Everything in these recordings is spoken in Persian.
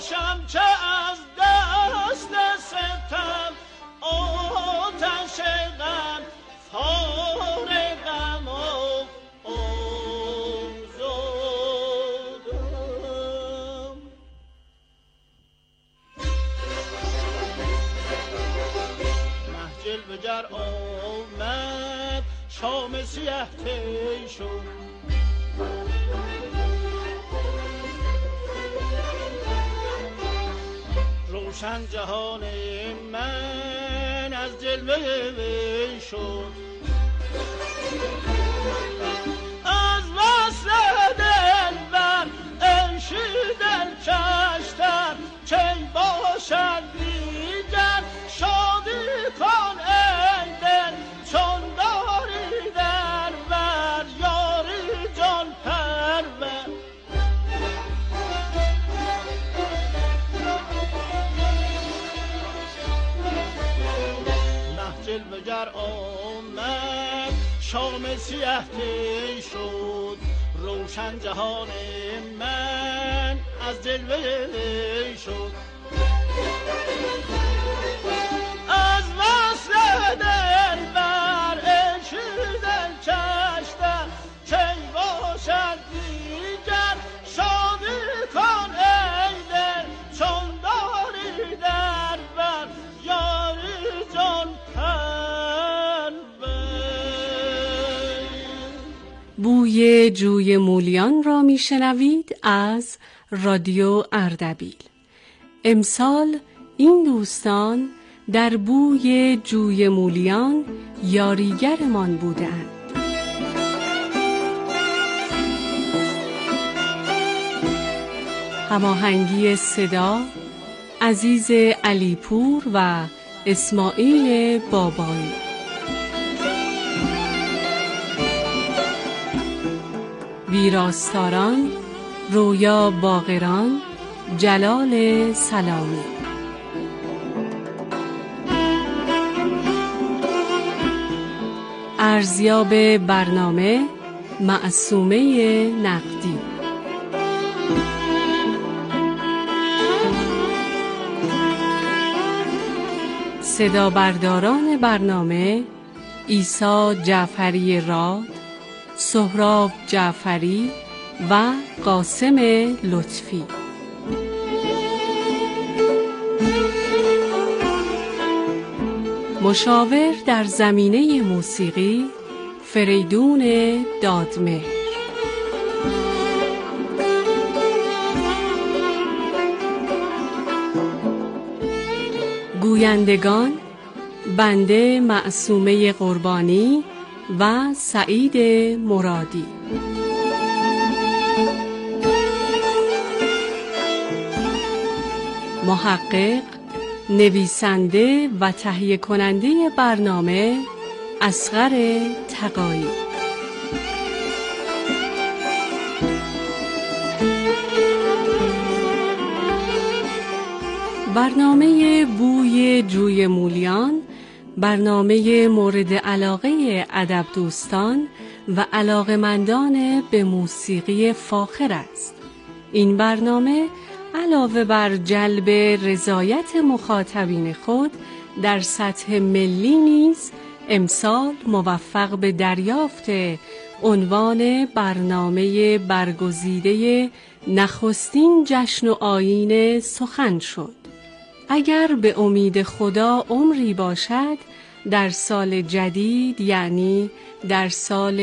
باشم که از دست ستم آتش غم فارغم و آزادم. محجل بگر آمد شام سیه طی شد، روشن جهان من از جلوه وی شد. از وصل دلبر عشق دل کشتم کی باشد دیگر شادی کن ای دل چون داری در بر یاری جان پرور. محجل بگر آمد شام سیه طی شد، روشن جهان من از جلوه وی شد. از وصل دلبر عشق دل کشتم کی باشد دیگر شادی کن ای دل چون داری در بر یاری جان پرور. بوی جوی مولیان را میشنوید از رادیو اردبیل. امسال این دوستان در بوی جوی مولیان یاریگرمان بودند. هماهنگی صدا عزیز علیپور و اسماعیل بابایی. ویراستاران رویا باقران، جلال سلامی. ارزیاب برنامه معصومه نقدی. صدا برداران برنامه عیسی جعفری راد، سهراب جعفری و قاسم لطفی. مشاور در زمینه موسیقی فریدون دادمهر. گویندگان بنده معصومه قربانی و سعید مرادی. محقق، نویسنده و تهیه کننده برنامه اصغر تقایی. برنامه بوی جوی مولیان برنامه مورد علاقه ادب دوستان و علاقمندان به موسیقی فاخر است. این برنامه علاوه بر جلب رضایت مخاطبین خود در سطح ملی نیز امسال موفق به دریافت عنوان برنامه برگزیده نخستین جشن و آیین سخن شد. اگر به امید خدا عمری باشد در سال جدید یعنی در سال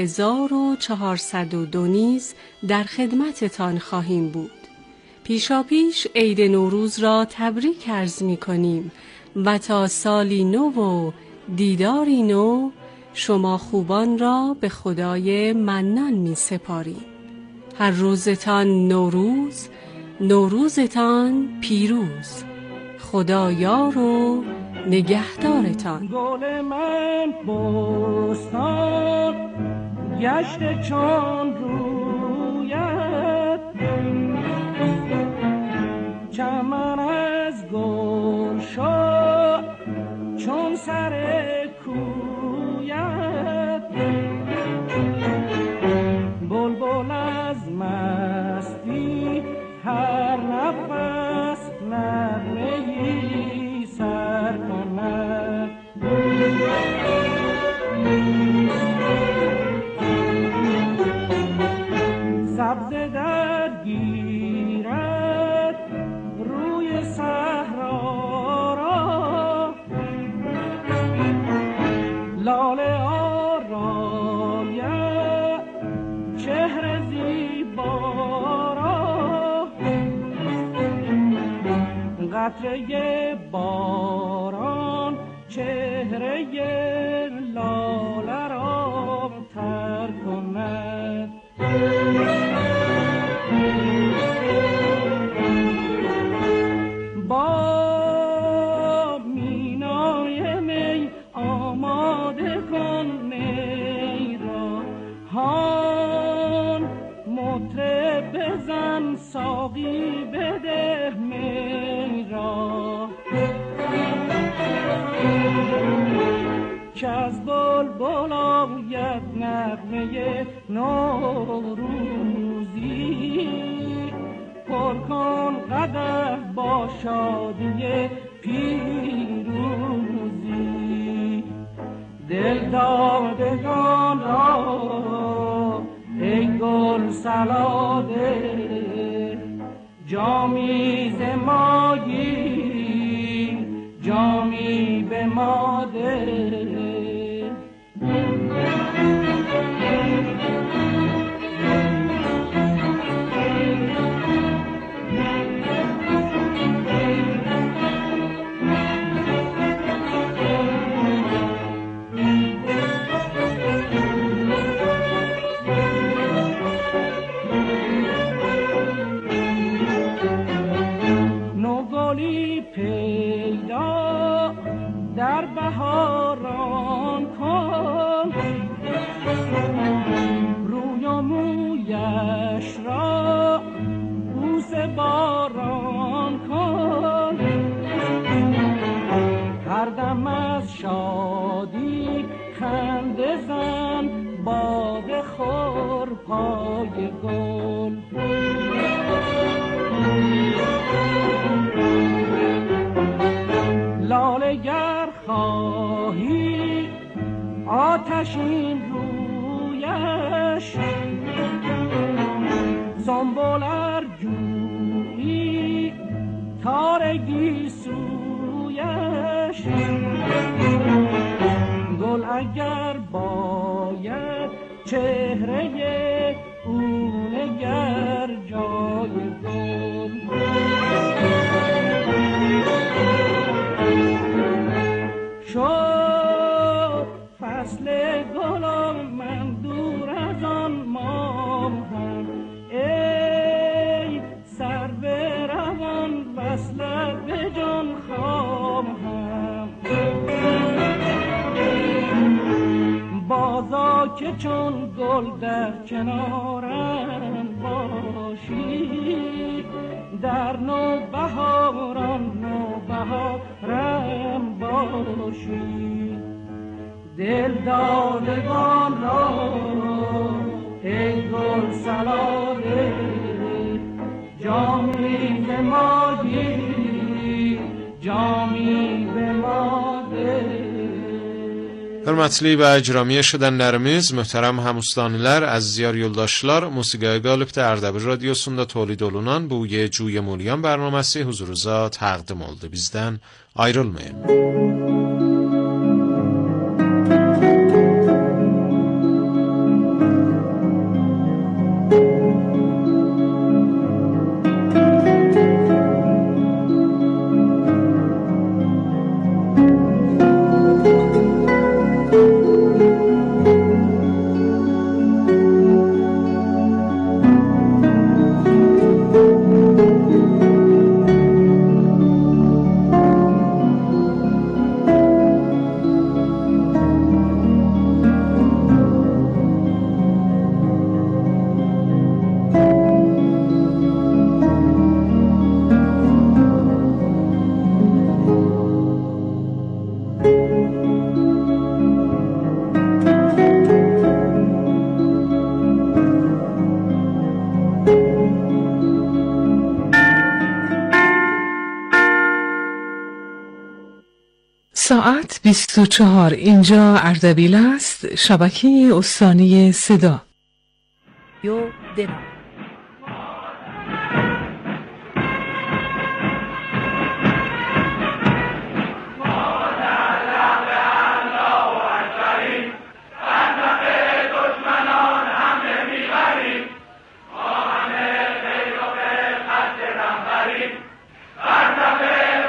1402 نیز در خدمتتان خواهیم بود. پیشاپیش عید نوروز را تبریک عرض می‌کنیم و تا سالی نو و دیداری نو شما خوبان را به خدای منان می‌سپاریم. هر روزتان نوروز، نوروزتان پیروز. خدا یار و نگهدارتان. گل من بستان گشت چون رویت، چمن از گل شد چون سر کویت، بلبل از مستی هر نفس قطره باران چهره لاله را تر کند. با مینای می آماده کن می را، هان مطرب بزن ساقی بده می را، که از بلبل آید نغمه نوروزی، پر کن قدح با شادی پیروزی. دل دادگان را ای گل سلاده، جامی ز ما گیر جامی به ما ده. نوگلی پیدا در بهاران کن، روی و مویش را بوس باران کن، هر دم از شادی خنده زن باده خور پای گل. لاله گر خواهی آتشین رویش، سنبل ار جویی تارگی سویش، گل اگر باید چهره او نگر جای گل. شد فصل گلم من دور از آن ماهم، ای سرو روان وصلت به جان خواهم. بازا که چون گل در کنارم باشی، در نوبهاران نوبهارم باشی. دل دادگان را ای گل سلاده، جامی به ما گیر جامی به ما ده. Hörmətli və icramiyə eşidən nərimiz, möhtərəm həmüslanilər, əziz yoldaşlar, Musiqiyə Qalibdə Ərdəbil Radiosunda tolid olunan bu Yecuye Mulyan bərnaməsi huzurunuza təqdim oldu. Bizdən ayrılmayın. ساعت 24. اینجا اردبیل است، شبکه استانی صدا. Bye.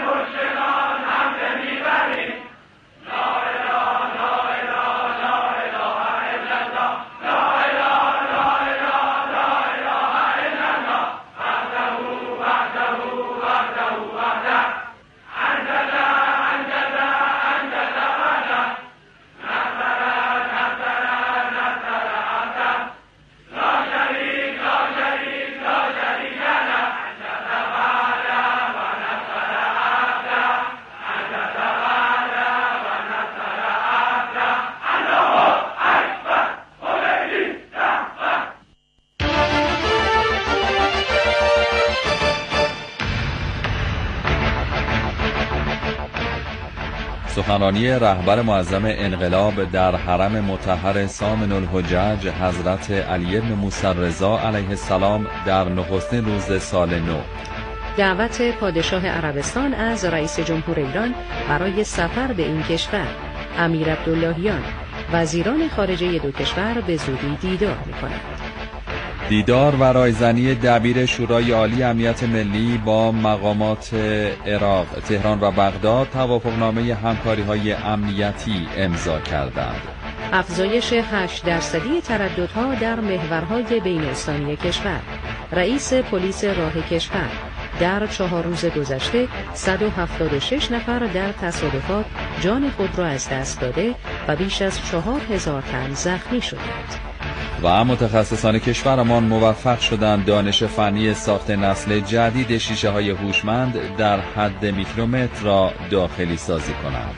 سخنرانی رهبر معظم انقلاب در حرم مطهر سامن الحجج حضرت علی بن موسی رضا علیه السلام در نخستین روز سال نو. دعوت پادشاه عربستان از رئیس جمهور ایران برای سفر به این کشور. امیر عبداللهیان وزیران خارجه دو کشور به زودی دیدار می‌کنند. دیدار و رایزنی دبیر شورای عالی امنیت ملی با مقامات عراق، تهران و بغداد توافقنامه همکاری‌های امنیتی امضا کردند. افزایش 8% ترددها در محورهای بین استانی کشور. رئیس پلیس راه کشور در 4 روز گذشته 176 نفر در تصادفات جان خود را از دست داده و بیش از 4000 تن زخمی شدند. و متخصصان کشورمان موفق شدند دانش فنی ساخت نسل جدید شیشه‌های هوشمند در حد میکرومتر را داخلی سازی کنند.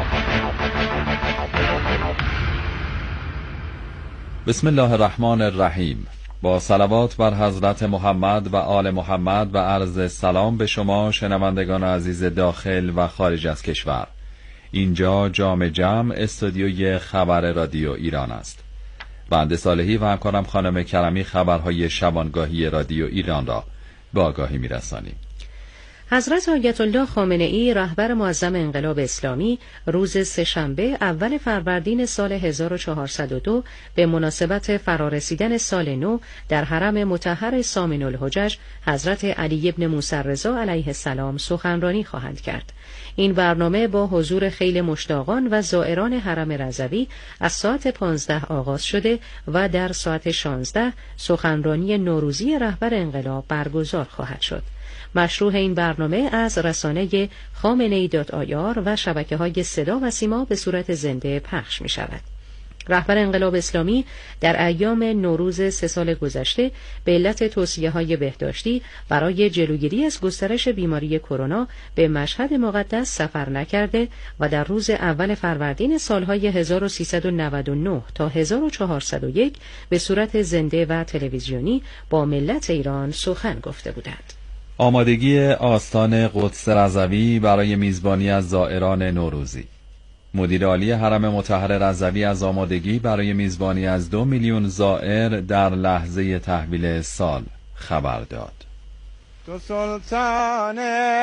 بسم الله الرحمن الرحیم. با صلوات بر حضرت محمد و آل محمد و عرض سلام به شما شنوندگان عزیز داخل و خارج از کشور. اینجا جام جم استودیوی خبر رادیو ایران است. بنده صالحی و همکارم خانم کرمی خبرهای شبانگاهی رادیو ایران را به آگاهی می‌رسانیم. حضرت آیت الله خامنه ای رهبر معظم انقلاب اسلامی روز سه‌شنبه اول فروردین سال 1402 به مناسبت فرارسیدن سال نو در حرم مطهر سامن الحجج حضرت علی بن موسی رضا علیه السلام سخنرانی خواهند کرد. این برنامه با حضور خیل مشتاقان و زائران حرم رضوی از ساعت 15 آغاز شده و در ساعت 16 سخنرانی نوروزی رهبر انقلاب برگزار خواهد شد. مشروع این برنامه از رسانه خامنه‌ای.ir و شبکه‌های صدا و سیما به صورت زنده پخش می شود. رهبر انقلاب اسلامی در ایام نوروز 3 سال گذشته به علت توصیه‌های بهداشتی برای جلوگیری از گسترش بیماری کرونا به مشهد مقدس سفر نکرده و در روز اول فروردین سالهای 1399 تا 1401 به صورت زنده و تلویزیونی با ملت ایران سخن گفته بودند. آمادگی آستان قدس رضوی برای میزبانی از زائران نوروزی. مدیر عالی حرم مطهر رضوی از آمادگی برای میزبانی از 2 میلیون زائر در لحظه تحویل سال خبر داد. تو سلطان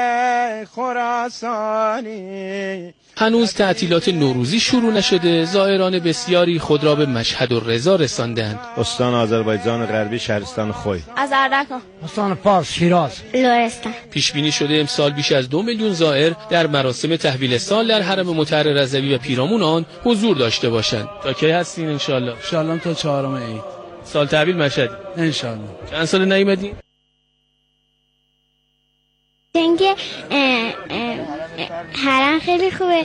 خراسانی. هنوز تعطیلات نوروزی شروع نشده، زائران بسیاری خود را به مشهد الرضا رساندند. استان آذربایجان غربی شهرستان خوی، از اردکان، استان فارس شیراز، لرستان. پیش بینی شده امسال بیش از 2 میلیون زائر در مراسم تحویل سال در حرم مطهر رضوی و پیرامون آن حضور داشته باشند. تا کی هستین ان شاء الله؟ ان شاء الله تا 4 عید. سال تحویل مشهدی ان شاء الله. چند سال نیومدین؟ دنگ حرم خیلی خوبه.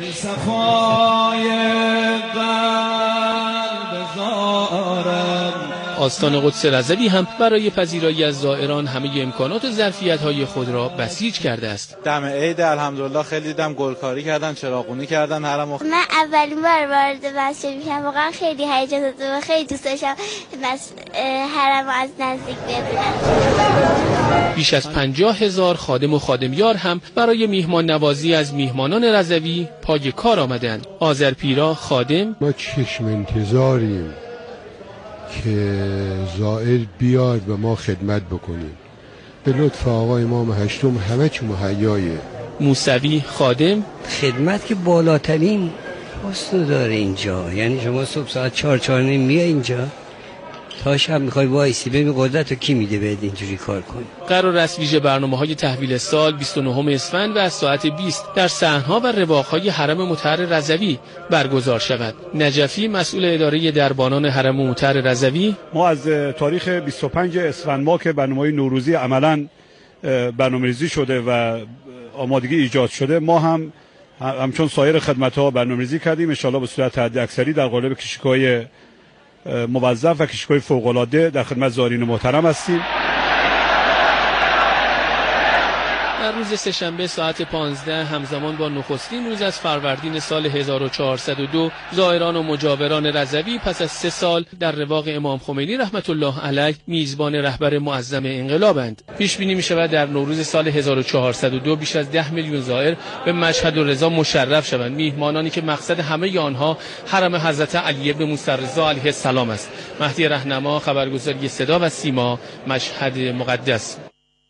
آستان قدس رضوی هم برای پذیرایی از زائران همه امکانات و ظرفیت‌های خود را بسیج کرده است. دم عید الحمدلله خیلی دیدم گلکاری کردن، چراغونی کردن حرم. من اولین بار وارد مسجد میشم، واقعا خیلی هیجان زده و خیلی دوست داشتم حرم از نزدیک ببینم. بیش از 50,000 خادم و خادمیار هم برای میهمان نوازی از میهمانان رضوی پای کار آمدند. آذرپیرا خادم: ما چشم انتظاریم که زائر بیاد و ما خدمت بکنیم. به لطف آقای امام هشتم همه چی مهیایه. موسوی خادم: خدمت که بالاترین حسن داره اینجا، یعنی شما صبح ساعت 4:30 میای اینجا تا شب میخوای وایسی ببین قدرت رو کی میده بهت اینجوری کار کنی. قرار است ویژه برنامه‌های تحویل سال 29 اسفند و از ساعت 20 در صحن‌ها و رواق‌های حرم مطهر رضوی برگزار شود. نجفی مسئول اداره دربانان حرم مطهر رضوی: ما از تاریخ 25 اسفند ماه که برنامه‌های نوروزی عملاً برنامه‌ریزی شده و آمادگی ایجاد شده، ما هم همچون سایر خدمت‌ها برنامه‌ریزی کردیم. ان شاءالله به صورت حداکثری در قالب کشیک‌های موظف و کشیک‌های فوق‌العاده در خدمت زائرین محترم هستیم. در روز سه‌شنبه ساعت 15 همزمان با نخستین روز از فروردین سال 1402 زائران و مجاوران رضوی پس از 3 سال در رواق امام خمینی رحمت الله علیه میزبان رهبر معظم انقلابند. پیش بینی می شود در نوروز سال 1402 بیش از 10 میلیون زائر به مشهد الرضا مشرف شوند، میهمانانی که مقصد همه آنها حرم حضرت علی بن موسی رضا علیه السلام است. مهدی رهنما، خبرگزاری صدا و سیما، مشهد مقدس.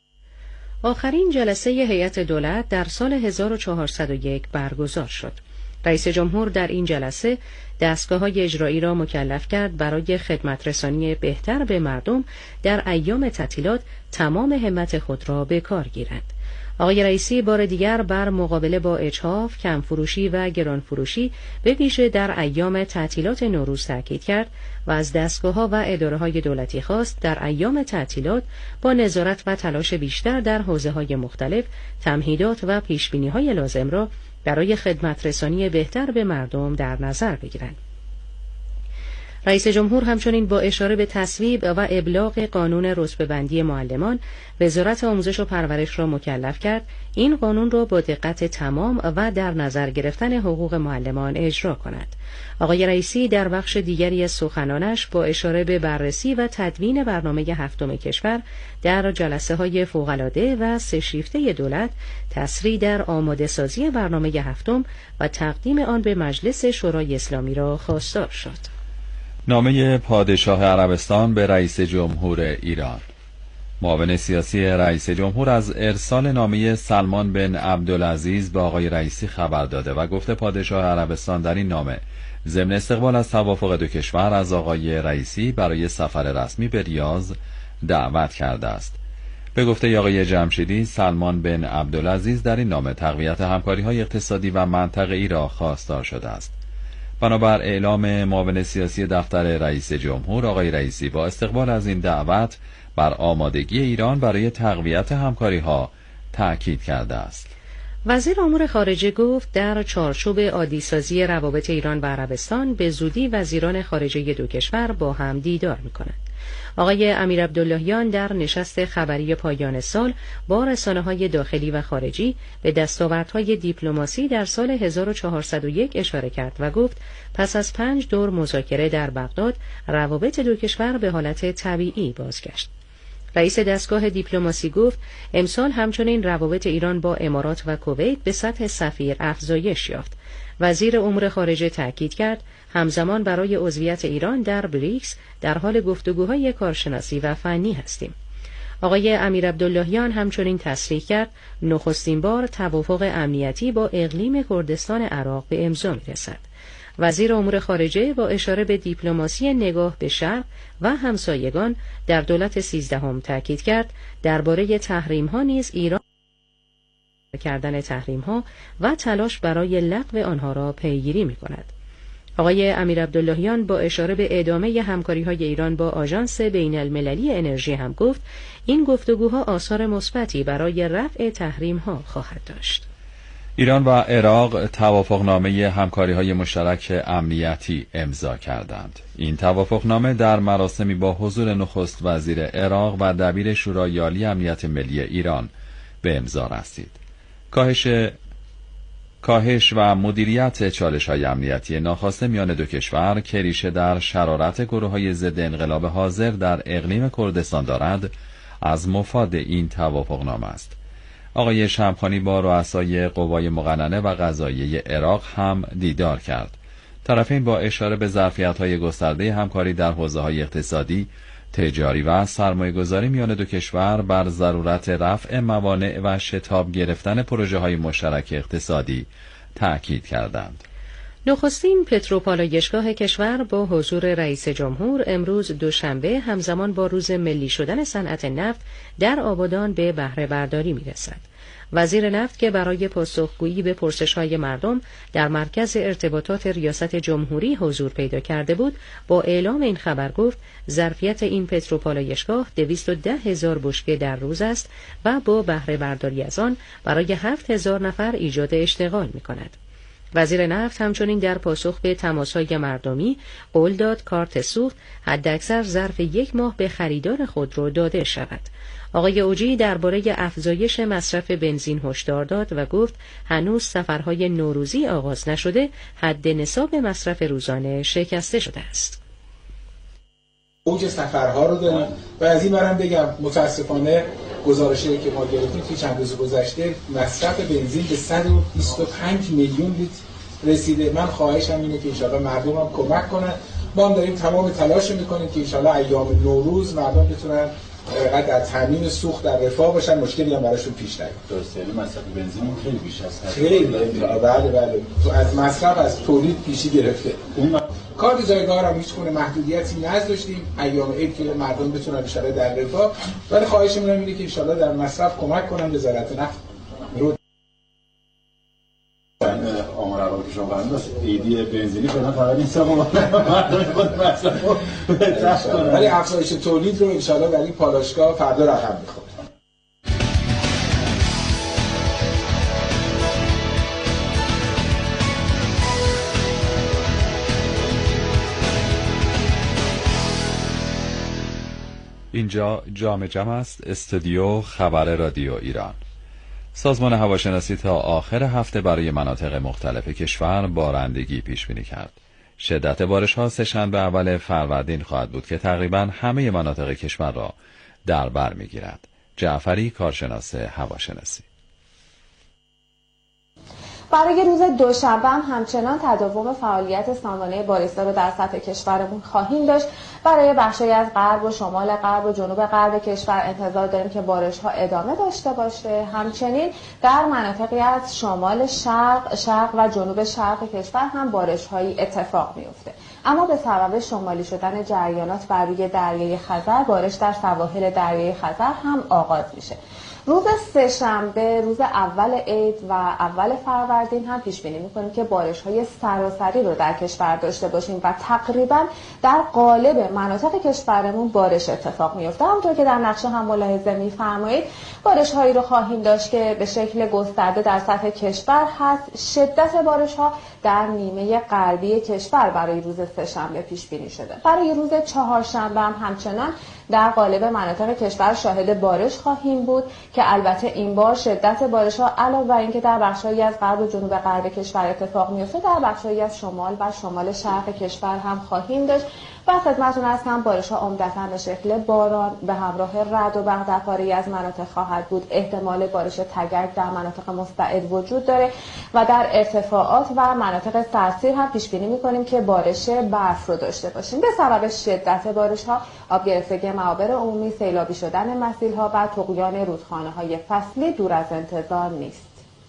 آخرین جلسه هیئت دولت در سال 1401 برگزار شد. رئیس جمهور در این جلسه دستگاه‌های اجرایی را مکلف کرد برای خدمت رسانی بهتر به مردم در ایام تعطیلات تمام همت خود را به کار گیرند. آقای رئیسی بار دیگر بر مقابله با اجحاف، کمفروشی و گرانفروشی به ویژه در ایام تعطیلات نوروز تاکید کرد و از دستگاه‌ها و اداره‌های دولتی خواست در ایام تعطیلات با نظارت و تلاش بیشتر در حوزه‌های مختلف تمهیدات و پیشبینی‌های لازم را برای خدمت رسانی بهتر به مردم در نظر بگیرند. رئیس جمهور همچنین با اشاره به تصویب و ابلاغ قانون رتبه‌بندی معلمان وزارت آموزش و پرورش را مکلف کرد این قانون را با دقت تمام و در نظر گرفتن حقوق معلمان اجرا کند. آقای رئیسی در بخش دیگری از سخنانش با اشاره به بررسی و تدوین برنامه هفتم کشور در جلسه‌های فوق‌العاده و 3 شیفته دولت تسریع در آماده سازی برنامه هفتم و تقدیم آن به مجلس شورای اسلامی را خواستار شد. نامه پادشاه عربستان به رئیس جمهور ایران. معاون سیاسی رئیس جمهور از ارسال نامه سلمان بن عبدالعزیز به آقای رئیسی خبر داده و گفته پادشاه عربستان در این نامه ضمن استقبال از توافق 2 کشور از آقای رئیسی برای سفر رسمی به ریاض دعوت کرده است. به گفته آقای جمشیدی، سلمان بن عبدالعزیز در این نامه تقویت همکاری‌های اقتصادی و منطقه‌ای را خواستار شده است. بنابر اعلام معاون سیاسی دفتر رئیس جمهور، آقای رئیسی با استقبال از این دعوت بر آمادگی ایران برای تقویت همکاری‌ها تأکید کرده است. وزیر امور خارجه گفت در چارچوب عادی‌سازی روابط ایران و عربستان به زودی وزیران خارجه 2 کشور با هم دیدار می‌کنند. آقای امیر عبداللهیان در نشست خبری پایان سال با رسانه‌های داخلی و خارجی به دستاوردهای دیپلماسی در سال 1401 اشاره کرد و گفت پس از 5 دور مذاکره در بغداد روابط 2 کشور به حالت طبیعی بازگشت. رئیس دستگاه دیپلماسی گفت امسال همچنین روابط ایران با امارات و کویت به سطح سفیر افزایش یافت. وزیر امور خارجه تاکید کرد همزمان برای عضویت ایران در بریکس در حال گفتگوهای کارشناسی و فنی هستیم. آقای امیر عبداللهیان همچنین تصریح کرد نخستین بار توافق امنیتی با اقلیم کردستان عراق به امضا می‌رسد. وزیر امور خارجه با اشاره به دیپلماسی نگاه به شرق و همسایگان در دولت 13 تاکید کرد درباره تحریم‌ها نیز ایران کردن تحریم‌ها و تلاش برای لغو آنها را پیگیری می‌کند. آقای امیر عبداللهیان با اشاره به ادامه همکاری‌های ایران با آژانس بین‌المللی انرژی هم گفت این گفتگوها آثار مثبتی برای رفع تحریم‌ها خواهد داشت. ایران و عراق توافقنامه همکاری‌های مشترک امنیتی امضا کردند. این توافقنامه در مراسمی با حضور نخست وزیر عراق و دبیر شورای عالی امنیت ملی ایران به امضا رسید. کاهش و مدیریت چالش‌های امنیتی ناخواسته میان 2 کشور که ریشه در شرارت گروه‌های ضد انقلاب حاضر در اقلیم کردستان دارد، از مفاد این توافقنامه است. آقای شمخانی با رؤسای قوای مقننه و قضاییه عراق هم دیدار کرد. طرفین با اشاره به ظرفیت‌های گسترده همکاری در حوزه‌های اقتصادی، تجاری و سرمایه‌گذاری میان 2 کشور بر ضرورت رفع موانع و شتاب گرفتن پروژه‌های مشترک اقتصادی تأکید کردند. نخستین پتروپالایشگاه کشور با حضور رئیس جمهور امروز دوشنبه همزمان با روز ملی شدن صنعت نفت در آبادان به بهره برداری می‌رسد. وزیر نفت که برای پاسخگویی به پرسش‌های مردم در مرکز ارتباطات ریاست جمهوری حضور پیدا کرده بود، با اعلام این خبر گفت ظرفیت این پتروپالایشگاه 210,000 بشکه در روز است و با بهره برداری از آن برای 7,000 نفر ایجاد اشتغال می‌کند. وزیر نفت همچنین در پاسخ به تماس‌های مردمی قول داد کارت سوخت حداکثر ظرف 1 ماه به خریدار خودرو داده شود. آقای اوجی درباره افزایش مصرف بنزین هشدار داد و گفت هنوز سفرهای نوروزی آغاز نشده، حد نصاب مصرف روزانه شکسته شده است. اوج سفرها رو داریم و از این برم بگم متاسفانه گزارشی که ما گرفتیم توی چند روز گذشته مصرف بنزین به 125 میلیون لیتر رسیده. من خواهشم اینه که انشاءالله مردم هم کمک کنن. ما هم داریم تمام تلاش میکنیم که انشاءالله ایام نوروز مردم بتونن در تامین سوخت در رفاه باشن، مشکلی هم براشون پیش نیاد. درسته، یعنی مصرف بنزین خیلی بیش از خیلی بله تو از مصرف از تولید پیشی گرفته. کار جایگاه هم هیچ گونه محدودیتی نذاشتیم، ایام عید که مردم بتونن بشاره در رفاه، ولی خواهشمون اینه که ان شاءالله در مصرف کمک کنن وزارت نفت رو. آمار رو که شما فرمودید ایدی بنزینی فعلا فقط این سه ماه مردم خود مصرف رو بهتر کنن، ولی افزایش تولید رو ان شاءالله در این پالایشگاه فردا رقم می‌خوره. اینجا جام جم است، استودیو خبر رادیو ایران. سازمان هواشناسی تا آخر هفته برای مناطق مختلف کشور بارندگی پیش بینی کرد. شدت بارش‌ها سه‌شنبه اول فروردین خواهد بود که تقریباً همه مناطق کشور را در بر می‌گیرد. جعفری، کارشناس هواشناسی: برای روز دوشنبه هم همچنان تداوم فعالیت سامانه بارش‌ها رو در سطح کشورمون خواهیم داشت. برای بخشی از غرب و شمال غرب و جنوب غرب کشور انتظار داریم که بارش‌ها ادامه داشته باشه. همچنین در مناطقی از شمال شرق و جنوب شرق کشور هم بارش‌هایی اتفاق می‌افته. اما به سبب شمالی شدن جریانات بر روی دریای خزر، بارش در سواحل دریای خزر هم آغاز میشه. روز سه‌شنبه، روز اول عید و اول فروردین هم پیش بینی می‌کنیم که بارش‌های سراسری رو در کشور داشته باشیم و تقریباً در قالب مناطق کشورمون بارش اتفاق میفته. همونطور که در نقشه هم ملاحظه می‌فرمایید بارش‌هایی رو خواهیم داشت که به شکل گسترده در سطح کشور هست. شدت بارش‌ها در نیمه غربی کشور برای روز سه‌شنبه پیش بینی شده. برای روز چهارشنبه هم همچنان در قالب مناطق کشور شاهد بارش خواهیم بود که البته این بار شدت بارش‌ها علاوه بر اینکه در بخش‌هایی از غرب و جنوب غرب کشور اتفاق می‌افته، در بخش‌هایی از شمال و شمال شرق کشور هم خواهیم داشت و خدمتتون هستم بارش‌ها عمدتاً به شکل باران به همراه رعد و برق در پاره‌ای از مناطق خواهد بود. احتمال بارش تگرگ در مناطق مستعد وجود داره و در ارتفاعات و مناطق سرسیر هم پیش بینی می‌کنیم که بارش برف رو داشته باشیم. به سبب شدت بارش‌ها آب گرفتگی معابر عمومی، سیلابی شدن مسیرها و طغیان رودخانه‌های فصلی دور از انتظار نیست.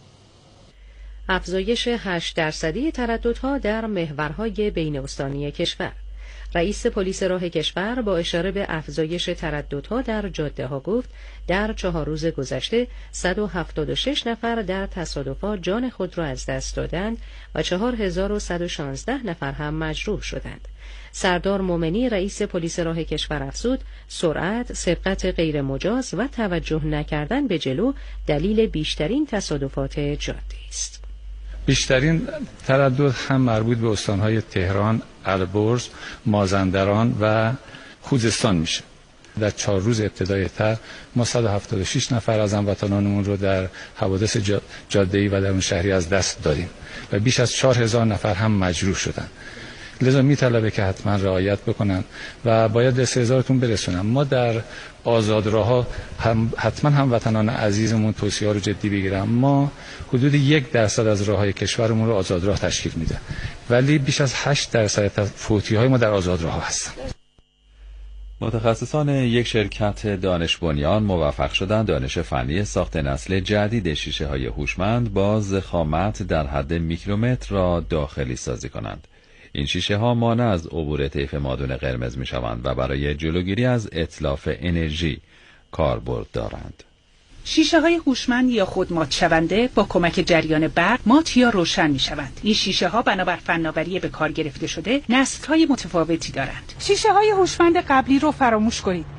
افزایش 8% ترددها در محورهای بین استانی کشور. رئیس پلیس راه کشور با اشاره به افزایش ترددها در جاده‌ها گفت در 4 روز گذشته 176 نفر در تصادفات جان خود را از دست دادند و 4116 نفر هم مجروح شدند. سردار مومنی رئیس پلیس راه کشور افزود سرعت، سبقت غیر مجاز و توجه نکردن به جلو دلیل بیشترین تصادفات جاده است. بیشترین تردد هم مربوط به استانهای تهران، البرز، مازندران و خوزستان میشه. در 4 روز ابتدای تر ما 176 نفر از هموطنانمون رو در حوادث جاده‌ای و درون شهری از دست دادیم و بیش از 4000 نفر هم مجروح شدن. لذا میطلبه که حتما رعایت بکنن و باید به استحضارتون برسونم. ما در آزادراه‌ها حتما هموطنان عزیزمون توصیه‌ها رو جدی بگیرن. ما حدود 1% از راه‌های کشورمون رو آزادراه تشکیل میده، ولی بیش از 8% فوتی‌های ما در آزادراه‌ها هستن. متخصصان یک شرکت دانش بنیان موفق شدند دانش فنی ساخت نسل جدید شیشه‌های هوشمند با ضخامت در حد میکرومتر را داخلی سازی کنند. این شیشه ها مانع از عبور طیف مادون قرمز می شوند و برای جلوگیری از اتلاف انرژی کاربرد دارند. شیشه های هوشمند یا خودمات شونده با کمک جریان برق مات یا روشن می شوند. این شیشه ها بنابر فناوری به کار گرفته شده نسل های متفاوتی دارند. شیشه های هوشمند قبلی رو فراموش کنید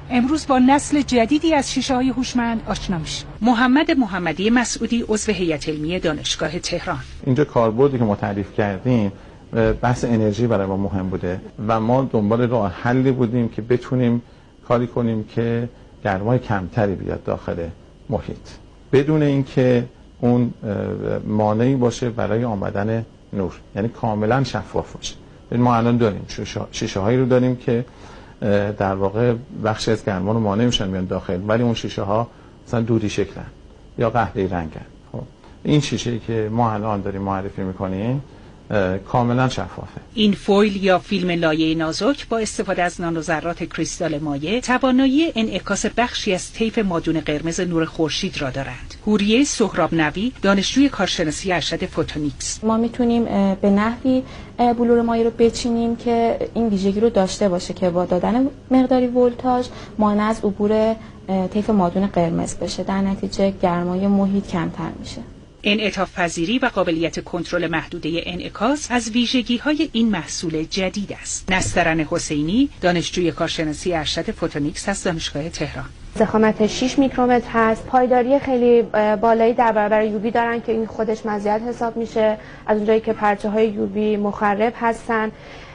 امروز با نسل جدیدی از شیشه‌های هوشمند آشنا میشیم. محمد محمدی مسعودی عضو هیئت علمی دانشگاه تهران. اینجا کاربردی که ما تعریف کردیم بحث انرژی برای ما مهم بوده و ما دنبال راه حلی بودیم که بتونیم کاری کنیم که گرمای کمتری بیاد داخل محیط بدون اینکه اون مانعی باشه برای آمدن نور، یعنی کاملا شفاف باشه. ما الان داریم شیشه هایی رو داریم که در واقع بخشی از گرما رو مانع میشن میان داخل، ولی اون شیشه ها مثلا دوری شکلن یا قهوه‌ای رنگن. خب این شیشه‌ای که ما الان داریم معرفی میکنیم کاملا شفافه. این فویل یا فیلم لایه نازک با استفاده از نانوذرات کریستال مایع توانایی انعکاس بخشی از طیف مادون قرمز نور خورشید را دارند. حوریه سهراب نوی، دانشجوی کارشناسی ارشد فوتونیکس. ما میتونیم به نحوی بلور مایع رو بچینیم که این ویژگی رو داشته باشه که با دادن مقداری ولتاژ مانع از عبور طیف مادون قرمز بشه، در نتیجه گرمای محیط کمتر میشه. انعطاف پذیری و قابلیت کنترل محدوده انعکاس از ویژگی‌های این محصول جدید است. نسترن حسینی، دانشجوی کارشناسی ارشد فوتونیکس از دانشگاه تهران. ضخامت 6 میکرومتر هست، پایداری خیلی بالایی در برابر یووی دارن که این خودش مزیت حساب میشه، از اونجایی که پرچه‌های یووی مخرب هستن.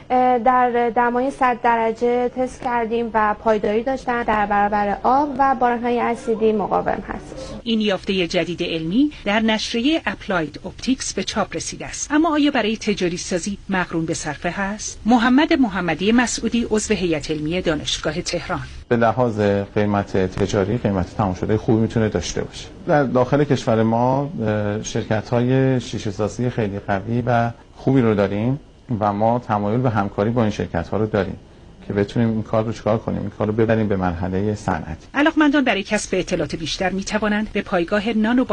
در دمای 100 درجه تست کردیم و پایداری داشتن، در برابر آب و باران‌های اسیدی مقاوم هستش. این یافته جدید علمی در نشریه اپلاید اپتیکس به چاپ رسیده است، اما آیا برای تجاری سازی مقرون به صرفه هست؟ محمد محمدی مسعودی عضو هیئت علمی دانشگاه تهران. به لحاظ قیمت تجاری قیمت تمام شده خوبی میتونه داشته باشه. در داخل کشور ما شرکت‌های شیشه سازی خیلی قوی و خوبی رو داریم و ما تمایل به همکاری با این شرکت‌ها رو داریم که بتونیم این کار رو چیکار کنیم، این کار رو ببریم به مرحله صنعتی. علاقمندان برای کسب اطلاعات بیشتر می توانند به پایگاه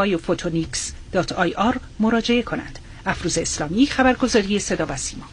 nanobiophotonics.ir مراجعه کنند. افروز اسلامی، خبرگزاری صدا و سیما.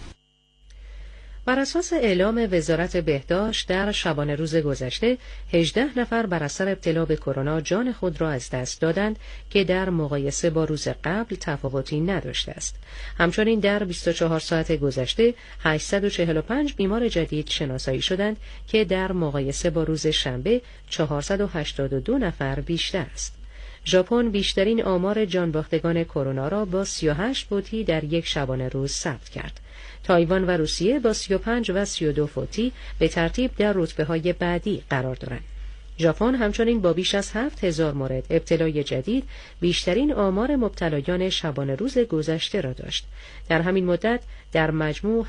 بر اساس اعلام وزارت بهداشت در شبانه روز گذشته 18 نفر بر اثر ابتلا به کرونا جان خود را از دست دادند که در مقایسه با روز قبل تفاوتی نداشته است. همچنین در 24 ساعت گذشته 845 بیمار جدید شناسایی شدند که در مقایسه با روز شنبه 482 نفر بیشتر است. ژاپن بیشترین آمار جانباختگان کرونا را با 38 فوتی در یک شبانه روز ثبت کرد. تایوان و روسیه با 35 و 32 فوتی به ترتیب در رتبه‌های بعدی قرار دارند. ژاپن همچنین با بیش از 7000 مورد ابتلای جدید بیشترین آمار مبتلایان شبانه روز گذشته را داشت. در همین مدت در مجموع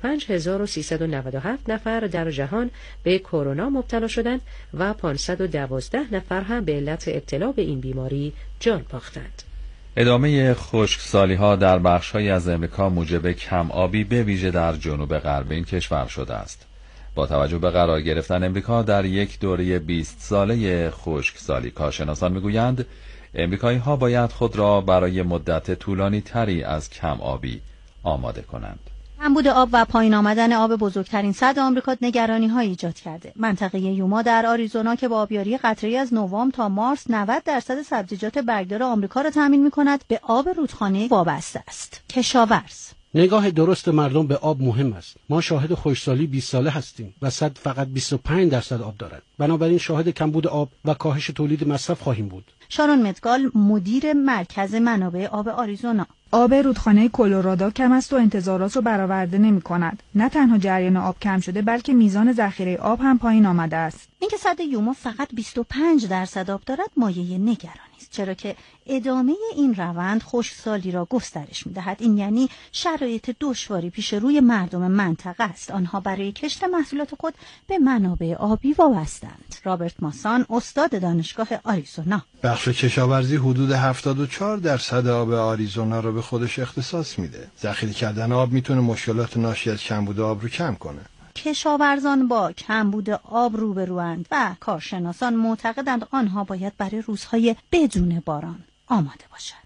85397 نفر در جهان به کرونا مبتلا شدند و 512 نفر هم به علت ابتلا به این بیماری جان باختند. ادامه خشکسالی‌ها در بخش‌هایی از امریکا موجب کم آبی به ویژه در جنوب غرب این کشور شده است. با توجه به قرار گرفتن امریکا در یک دوره 20 ساله خشکسالی، کارشناسان می‌گویند امریکایی‌ها باید خود را برای مدت طولانی تری از کم آبی آماده کنند. کمبود آب و پایین آمدن آب بزرگترین سد آمریکا نگرانی‌های ایجاد کرده. منطقه یوما در آریزونا که با آبیاری قطره‌ای از نوامبر تا مارس 90% سبزیجات برگدار آمریکا را تامین می‌کند، به آب رودخانه وابسته است. کشاورز نگاه درست مردم به آب مهم است. ما شاهد خشکسالی 20 ساله هستیم و سد فقط 25% آب دارد. بنابراین شاهد کمبود آب و کاهش تولید مصرف خواهیم بود. شارون مدگال، مدیر مرکز منابع آب آریزونا: آب رودخانه کلرادو کم است و انتظارات رو برآورده نمی کند. نه تنها جریان آب کم شده بلکه میزان ذخیره آب هم پایین آمده است. اینکه سد یوما فقط 25% آب دارد مایه نگرانی است، چرا که ادامه این روند خشکسالی را گسترش می‌دهد. این یعنی شرایط دشواری پیش روی مردم منطقه است. آنها برای کشت محصولات خود به منابع آبی وابسته‌اند. رابرت ماسان، استاد دانشگاه آریزونا: بخش کشاورزی حدود 74% آب آریزونا را به خودش اختصاص میده. ذخیره کردن آب میتونه مشکلات ناشی از کمبود آب رو کم کنه. کشاورزان با کمبود آب روبروند و کارشناسان معتقدند آنها باید برای روزهای بدون باران آماده باشند.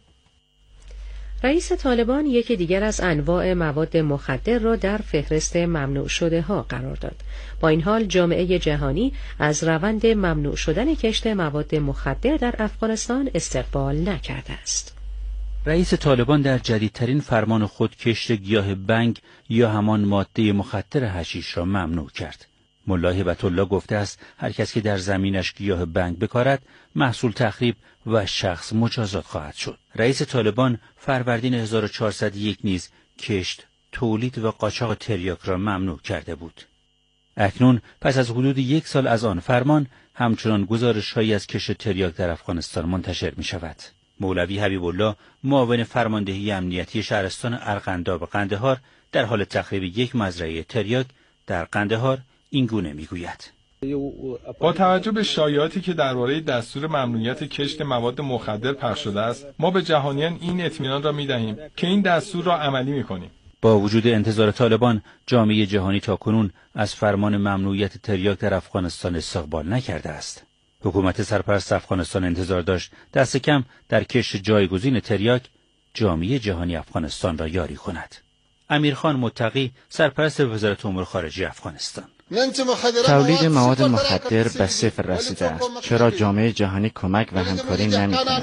رئیس طالبان یکی دیگر از انواع مواد مخدر را در فهرست ممنوع شده ها قرار داد. با این حال جامعه جهانی از روند ممنوع شدن کشت مواد مخدر در افغانستان استقبال نکرده است. رئیس طالبان در جدیدترین فرمان خود کشت گیاه بنگ یا همان ماده مخدر حشیش را ممنوع کرد. ملا هبت الله گفته است هر کس که در زمینش گیاه بنگ بکارد محصول تخریب و شخص مجازات خواهد شد. رئیس طالبان فروردین 1401 نیز کشت، تولید و قاچاق تریاک را ممنوع کرده بود. اکنون پس از حدود 1 سال از آن فرمان همچنان گزارش‌هایی از کشت تریاک در افغانستان منتشر می‌شود. مولوی حبیب الله معاون فرماندهی امنیتی شهرستان ارغنداب قندهار در حال تخریب یک مزرعه تریاک در قندهار این گونه می‌گوید: با توجه به شایعاتی که درباره دستور ممنوعیت کشت مواد مخدر پخش شده است، ما به جهانیان این اطمینان را می‌دهیم که این دستور را عملی می‌کنیم. با وجود انتظار طالبان، جامعه جهانی تاکنون از فرمان ممنوعیت تریاک در افغانستان استقبال نکرده است. حکومت سرپرست افغانستان انتظار داشت دست کم در کشت جایگزین تریاک جامعه جهانی افغانستان را یاری کند. امیرخان متقی، سرپرست وزارت امور خارجه افغانستان: تولید مواد مخدر به صفر رسیده است. چرا جامعه جهانی کمک و همکاری نمی‌کند؟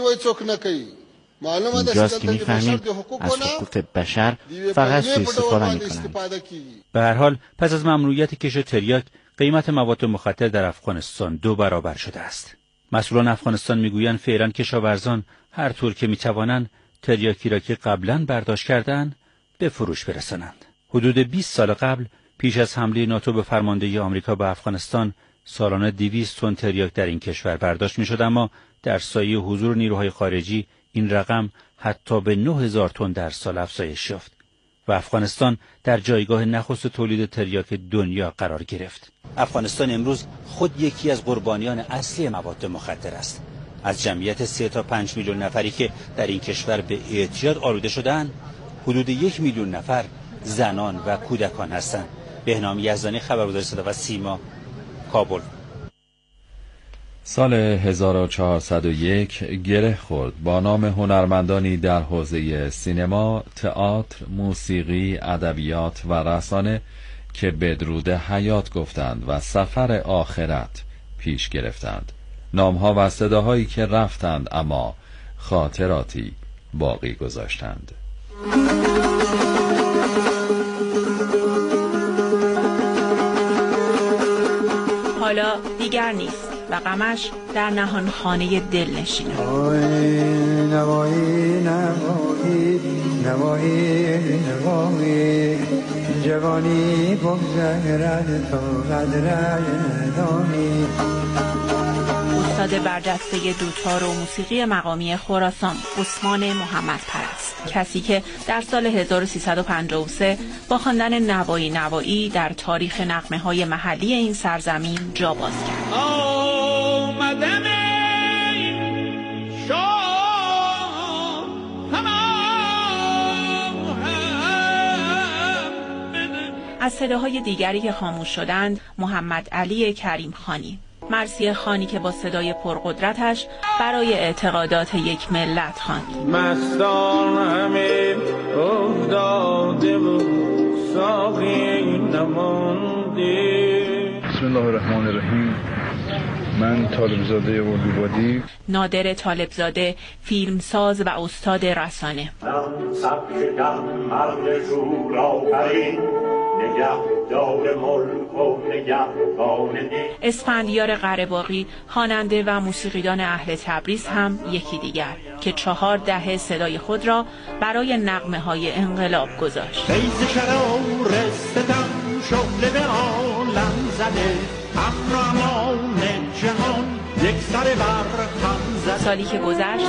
اینجاست که می‌فهمیم از حقوق بشر فقط سوء استفاده می‌کنند. به هر حال پس از ممنوعیت کشت تریاک قیمت مواد مخدر در افغانستان 2 برابر شده است. مسئولان افغانستان میگویند فعلا کشاورزان هر طور که میتوانند تریاکی را که قبلا برداشت کردند به فروش برسانند. حدود 20 سال قبل پیش از حمله ناتو به فرماندهی آمریکا به افغانستان سالانه 200 تن تریاک در این کشور برداشت میشد، اما در سایه حضور نیروهای خارجی این رقم حتی به 9000 تن در سال افزایش یافت و افغانستان در جایگاه نخست تولید تریاک دنیا قرار گرفت. افغانستان امروز خود یکی از قربانیان اصلی مواد مخدر است. از جمعیت 3 تا 5 میلیون نفری که در این کشور به اعتیاد آلوده شدند، حدود 1 میلیون نفر زنان و کودکان هستند. بهنام یزدانی، خبرگزاری صدا و سیما، کابل. سال 1401 گره خورد با نام هنرمندانی در حوزه سینما، تئاتر، موسیقی، ادبیات و رسانه که بدرود حیات گفتند و سفر آخرت پیش گرفتند. نامها و صداهایی که رفتند اما خاطراتی باقی گذاشتند. حالا دیگر نیست و غمش در نهان خانه دل نشینه. نوایی نوایی نوایی نوایی جوانی بگذرد تو قدر ندانی. استاد برجسته دوتار و موسیقی مقامی خراسان عثمان محمد پرست، کسی که در سال 1353 با خواندن نوایی در تاریخ نغمه‌های محلی این سرزمین جا باز کرد. از صداهای دیگری که خاموش شدند، محمد علی کریم خانی، مرثیه خانی که با صدای پرقدرتش برای اعتقادات یک ملت خواند. مستان همه افتاده و ساقی نمانده. بسم الله الرحمن الرحیم. من طالبزاده اردوبادی، نادر طالبزاده، فیلمساز و استاد رسانه. اسفندیار قره‌باغی، خواننده و موسیقیدان اهل تبریز هم یکی دیگر که 4 دهه صدای خود را برای نغمه‌های انقلاب گذاشت. سالی که گذشت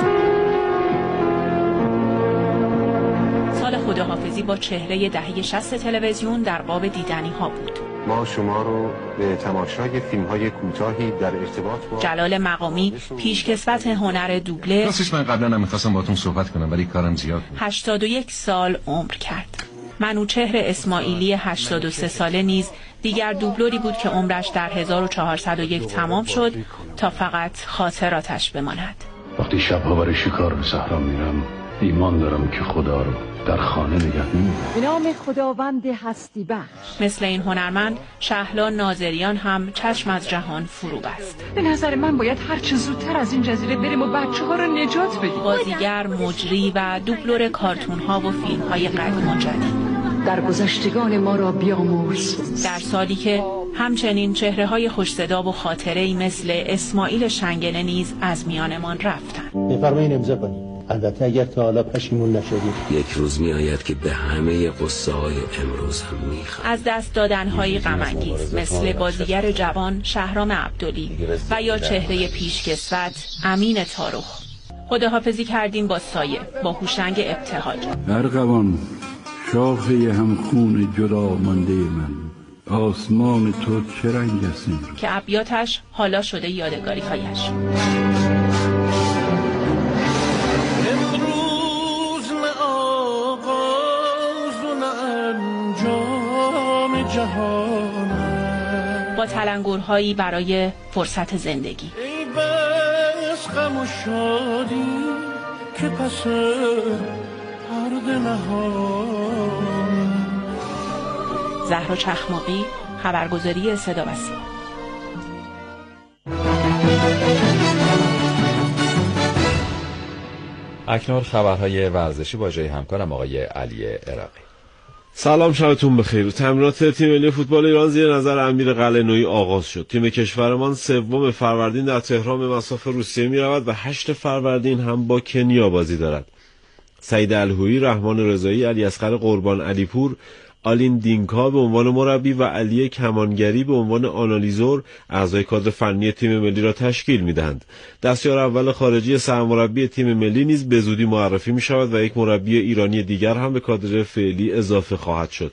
سال خداحافظی با چهره دهه 60 تلویزیون در باب دیدنی ها بود. ما شما رو به تماشای فیلم‌های کوتاهی در ارتباط با جلال مقامی، پیشکسوت هنر دوبله، راستش من قبلا هم می‌خواستم باهاتون صحبت کنم ولی کارم زیاد بود. 81 سال عمر کرد. منوچهر اسماعیلی 83 ساله نیز دیگر دوبلوری بود که عمرش در 1401 تمام شد تا فقط خاطراتش بماند. وقتی شب‌ها برای شکار به صحرا میرم، ایمان دارم که خدا رو در خانه نگه می‌دارم. به نام خداوند هستی بخش. مثل این هنرمند، شهلا ناظریان هم چشم از جهان فرو بست. به نظر من باید هر چه زودتر از این جزیره بریم و بچه‌ها رو نجات بدیم. بازیگر، مجری و دوبلور کارتون‌ها و فیلم‌های قدیم و جدید. در گذشتگان ما را بیامرز. در سالی که همچنین چهره‌های خوش‌صدا و خاطره‌ای مثل اسماعیل شنگله نیز از میانمان رفتند. بفرمایید امضا کنید. البته اگر تا حالا پشیمون نشدید. یک روز می آید که به همه قصه‌های امروز هم میخوام. از دست دادن‌های غم‌انگیز مثل بازیگر جوان شهرام عبدلی و یا چهره پیشکسوت امین تارخ. خداحافظی کردیم با سایه، با هوشنگ ابتهاج. ارغوان شاخه همخون جدا مانده من، آسمان تو چه رنگ است که ابیاتش حالا شده یادگاری‌هایش. امروز نه آغاز و نه انجام جهان، با تلنگرهایی برای فرصت زندگی. ای بس غم و شادی که پس پرده نهان. زهرا چخماقی، خبرگزاری صدا و سیما. اکنون خبرهای ورزشی با جای همکارم آقای علی عراقی. سلام، شبتون بخیر. تمرینات تیم ملی فوتبال ایران زیر نظر امیر قلعه‌نویی آغاز شد. تیم کشورمان 3 فروردین در تهران به مصاف روسیه می‌رود و 8 فروردین هم با کنیا بازی دارد. سعید الهویی، رحمان رضایی، علیاصغر قربان علیپور، آلین دینکا به عنوان مربی و علی کمانگری به عنوان آنالیزور اعضای کادر فنی تیم ملی را تشکیل می‌دهند. دستیار اول خارجی سرمربی تیم ملی نیز به زودی معرفی می‌شود و یک مربی ایرانی دیگر هم به کادر فعلی اضافه خواهد شد.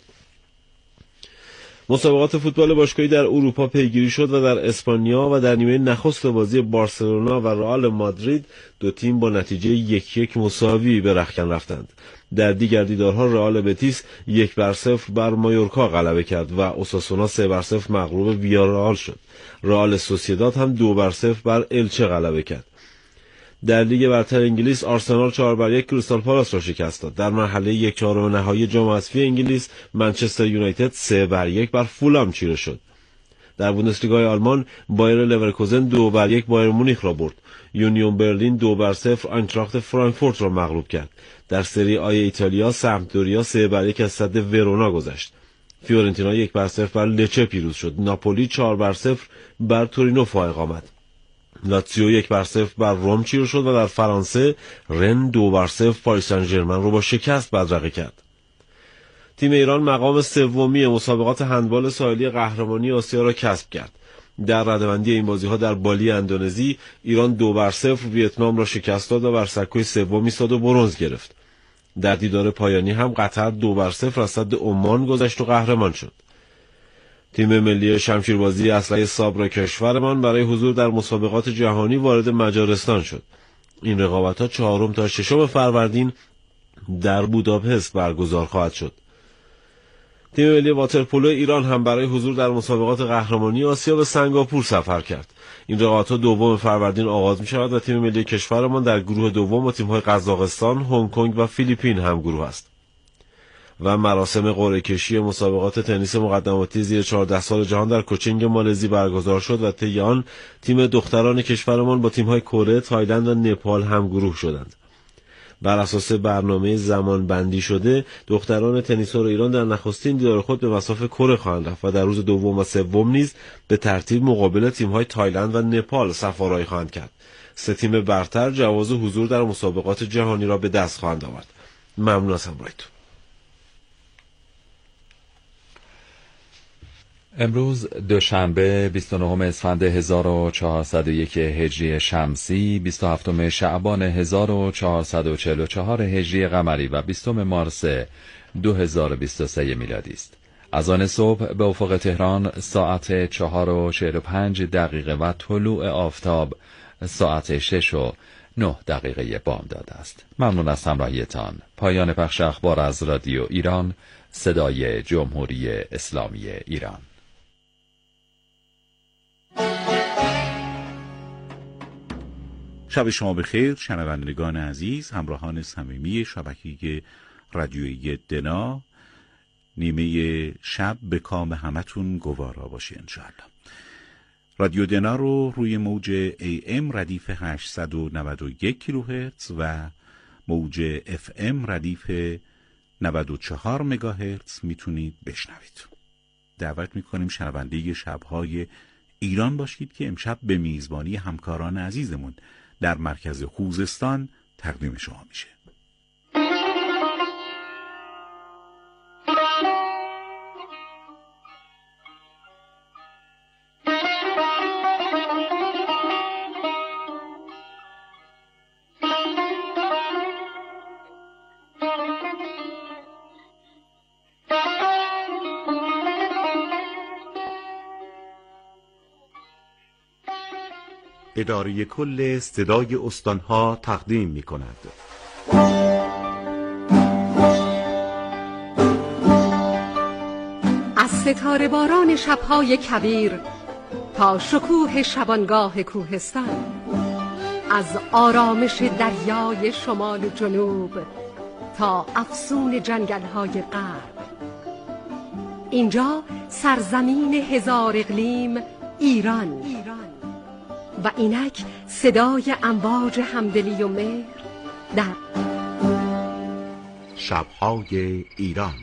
مسابقات فوتبال باشگاهی در اروپا پیگیری شد و در اسپانیا و در نیمه نخست بازی بارسلونا و رئال مادرید دو تیم با نتیجه 1-1 مساوی به رختکن رفتند. در دیگر دیدارها رئال بتیس 1-0 بر مایورکا غلبه کرد و اوساسونا 3-0 مغلوب ویارئال شد. رئال سوسییداد هم 2-0 بر الچه غلبه کرد. در لیگ برتر انگلیس آرسنال 4-1 کریستال پالاس را شکست داد. در مرحله 1/4 نهایی جام حذفی انگلیس منچستر یونایتد 3-1 بر فولام چیره شد. در بوندسلیگای آلمان بایر لورکوزن 2-1 بایر مونیخ را برد. یونیون برلین 2-0 آینتراخت فرانکفورت را مغلوب کرد. در سری آی ایتالیا سمپدوریا 3-1 از صد ورونا گذشت. فیورنتینا 1-0 بر لچه پیروز شد. ناپولی 4-0 بر تورینو فائق آمد. لاتزیو 1-0 بر روم چیره شد و در فرانسه رن 2-0 پاریس سن ژرمن را با شکست بدرقه کرد. تیم ایران مقام سومی مسابقات هندبال ساحلی قهرمانی آسیا را کسب کرد. در رده‌بندی این بازی‌ها در بالی اندونزی ایران 2-0 ویتنام را شکست داد و بر سکوی سوم ایستاد و برنز گرفت. در دیدار پایانی هم قطر 2-0 از صد عمان گذشت و قهرمان شد. تیم ملی شمشیربازی اسلحه صابر کشورمان برای حضور در مسابقات جهانی وارد مجارستان شد. این رقابت‌ها 4 تا 6 فروردین در بوداپست برگزار خواهد شد. تیم ملی واترپولو ایران هم برای حضور در مسابقات قهرمانی آسیا به سنگاپور سفر کرد. این رقابت‌ها 2 فروردین آغاز می‌شود و تیم ملی کشورمان در گروه دوم با تیم‌های قزاقستان، هنگ کنگ و فیلیپین هم گروه است. و مراسم قرعه کشی مسابقات تنیس مقدماتی زیر 14 سال جهان در کوچینگ مالزی برگزار شد و طی آن تیم دختران کشورمان با تیم‌های کره، تایلند و نپال هم گروه شدند. بر اساس برنامه زمان بندی شده دختران تنیسور ایران در نخستین دیدار خود به مصاف کره خواهند رفت و در روز دوم و سوم نیز به ترتیب مقابل تیم‌های تایلند و نپال سفرایی خواهند کرد. 3 تیم برتر جواز حضور در مسابقات جهانی را به دست خواهند آورد. ممنون از همراهیتون. امروز دوشنبه 29 اسفند 1401 هجری شمسی، 27 شعبان 1444 هجری قمری و 20 مارس 2023 میلادی است. از آن صبح به افق تهران ساعت 4:45 و طلوع آفتاب ساعت 6:09 بامداد است. ممنون از همراهیتان. پایان پخش اخبار از رادیو ایران، صدای جمهوری اسلامی ایران. شب شما بخیر شنوندگان عزیز، همراهان صمیمی شبکه رادیویی دنا. نیمه شب به کام همتون گوارا باشه انشاءالله. رادیو دنا رو روی موج AM ردیف 891 کیلوهرتز و موج FM ردیف 94 مگاهرتز میتونید بشنوید. دعوت میکنیم شنونده شب‌های ایران باشید که امشب به میزبانی همکاران عزیزمون در مرکز خوزستان تقدیم شما میشه. اداره کل صدای استانها تقدیم می کند. از ستاره باران شبهای کبیر تا شکوه شبانگاه کوهستان، از آرامش دریای شمال و جنوب تا افسون جنگل‌های غرب، اینجا سرزمین هزار اقلیم ایران و اینک صدای امواج همدلی و مهر در شب‌های ایران.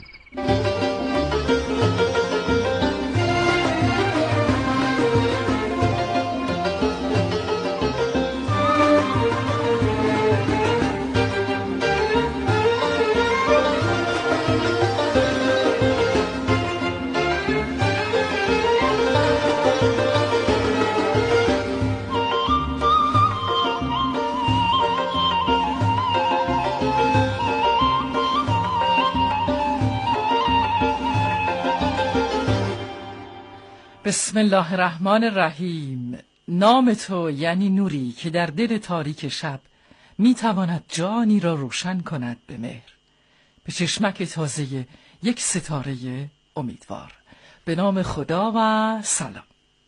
بسم الله الرحمن الرحیم. نام تو یعنی نوری که در دل تاریک شب میتواند جانی را روشن کند به مهر، به چشمک تازه یک ستاره امیدوار. به نام خدا و سلام.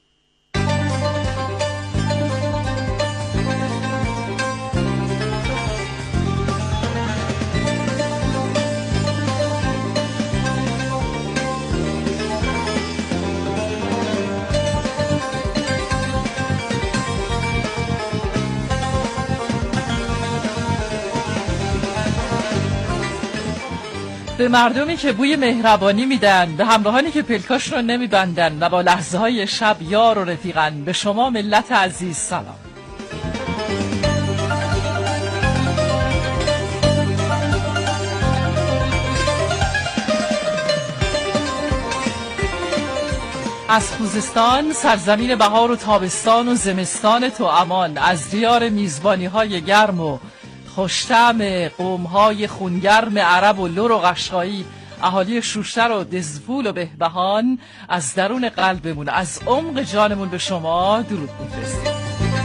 به مردمی که بوی مهربانی میدن، به همراهانی که پلکاش رو نمیبندن و با لحظه های شب یار و رفیقن، به شما ملت عزیز سلام. از خوزستان، سرزمین بهار و تابستان و زمستان تو امان، از دیار میزبانی های گرم و خوش‌طعم قوم‌های خونگرم عرب و لر و قشقایی، اهالی شوشتر و دزفول و بهبهان، از درون قلبمون، از عمق جانمون به شما درود می‌فرستیم.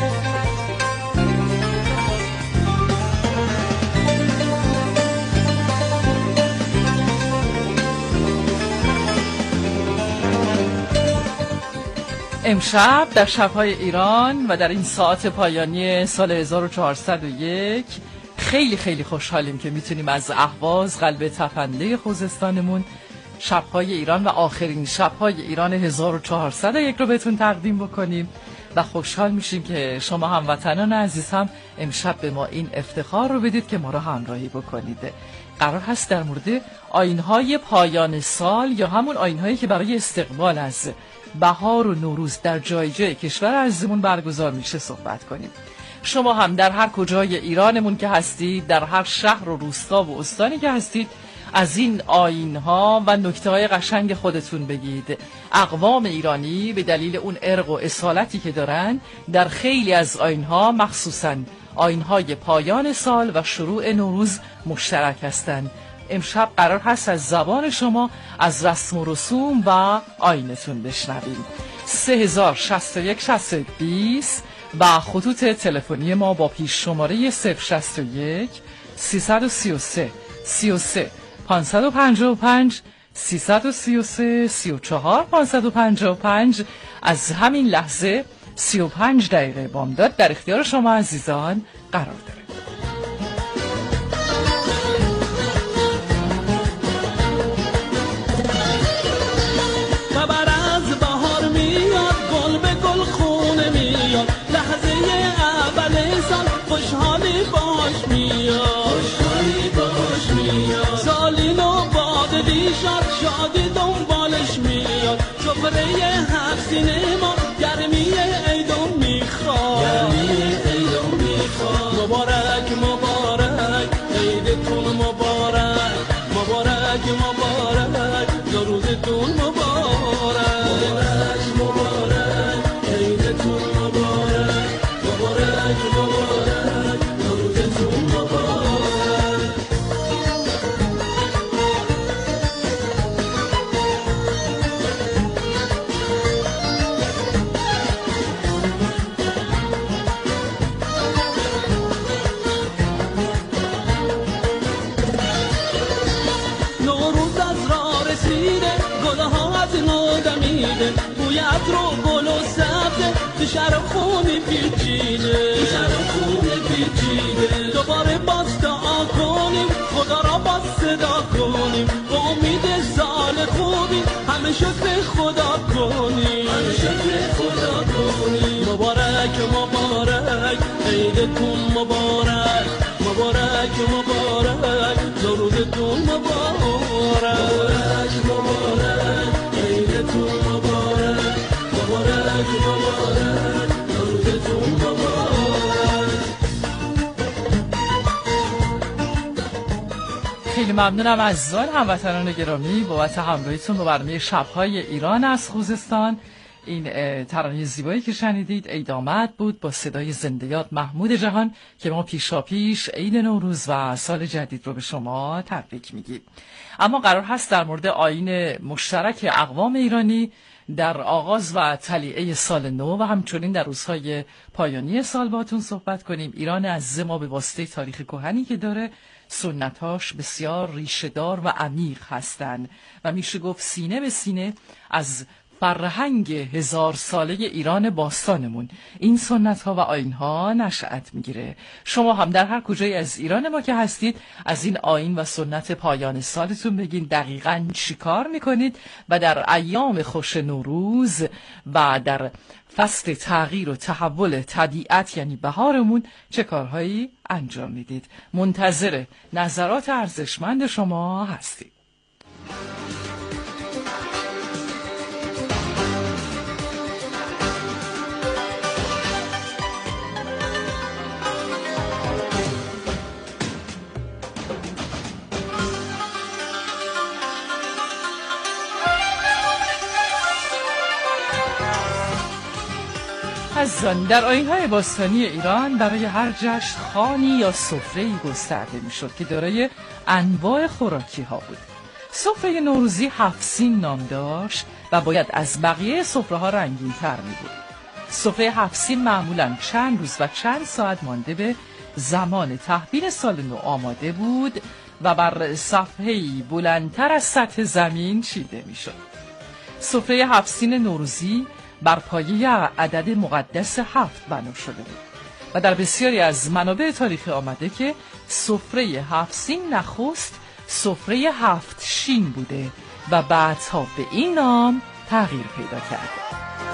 امشب در شب‌های ایران و در این ساعت پایانی سال 1401 خیلی خوشحالیم که میتونیم از اهواز، قلب تپنده خوزستانمون، شب‌های ایران و آخرین شب‌های ایران 1401 رو بهتون تقدیم بکنیم و خوشحال میشیم که شما هموطنان عزیز هم امشب به ما این افتخار رو بدید که ما رو همراهی بکنید. قرار هست در مورد آیین‌های پایان سال یا همون آیین‌هایی که برای استقبال از بهار و نوروز در جای کشور عزیزمون برگزار میشه صحبت کنیم. شما هم در هر کجای ایرانمون که هستید، در هر شهر و روستا و استانی که هستید، از این آیین‌ها و نکته‌های قشنگ خودتون بگید. اقوام ایرانی به دلیل اون ارق و اصالتی که دارن، در خیلی از آیین‌ها، مخصوصاً آیین‌های پایان سال و شروع نوروز مشترک هستند. امشب قرار هست از زبان شما از رسم و رسوم و آیینتون بشنویم. 3061 6020 و خطوط تلفنی ما با پیش شماره 061 333 33 555 333 34 555. از همین لحظه 35 دقیقه بامداد در اختیار شما عزیزان قرار داره. خوشحالی باش میاد، سالی نو باد دیشب شادی دنبالش میاد، میده، بوی عطر و گل و سبزه، تو شهر خونی پیچیده، تو شهر خونی پیچیده. دوباره باز دعا کنیم، خدا را باز صدا کنیم، با امید سال خوبی همه شکر خدا کنیم، همه شکر خدا کنیم. مبارک مبارک عیدتون مبارک، مبارک مبارک درودتون مبارک، مبارک عیدتون مبارک، مبارک مبارک درودتون مبارک. خیلی ممنونم عزیزان هموطنان گرامی بابت همراهیتون با برنامه شب‌های ایران از خوزستان. این ترانه زیبایی که شنیدید عید آمد بود با صدای زنده‌یاد محمود جهان که ما پیشاپیش عید نوروز و سال جدید رو به شما تبریک میگیم. اما قرار هست در مورد آیین مشترک اقوام ایرانی در آغاز و تلیعه سال نو و همچنین در روزهای پایانی سال باهاتون صحبت کنیم. ایران عزیز ما به واسطه تاریخ کهنی که داره سنتاش بسیار ریشه‌دار و عمیق هستند و میشه گفت سینه به سینه از فرهنگ 1000 ساله ایران باستانمون این سنت ها و آیین ها نشأت میگیره. شما هم در هر کجای از ایران ما که هستید از این آیین و سنت پایان سالتون بگین دقیقاً چی کار میکنید و در ایام خوش نوروز و در فصل تغییر و تحول طبیعت یعنی بهارمون چه کارهایی انجام میدید. منتظر نظرات ارزشمند شما هستید. در آیین‌های باستانی ایران برای هر جشن خوانی یا سفره‌ای گسترده می‌شد که دارای انواع خوراکی‌ها بود. سفره نوروزی 7 سین نام داشت و باید از بقیه سفره‌ها رنگین‌تر می‌بود. سفره 7 سین معمولاً چند روز و چند ساعت مانده به زمان تحویل سال نو آماده بود و بر صفحه‌ای بلندتر از سطح زمین چیده می‌شد. سفره 7 سین نوروزی بر پایه عدد مقدس 7 بنا شده بود و در بسیاری از منابع تاریخی آمده که سفره 7 سین نخست سفره 7 شین بوده و بعدها به این نام تغییر پیدا کرده.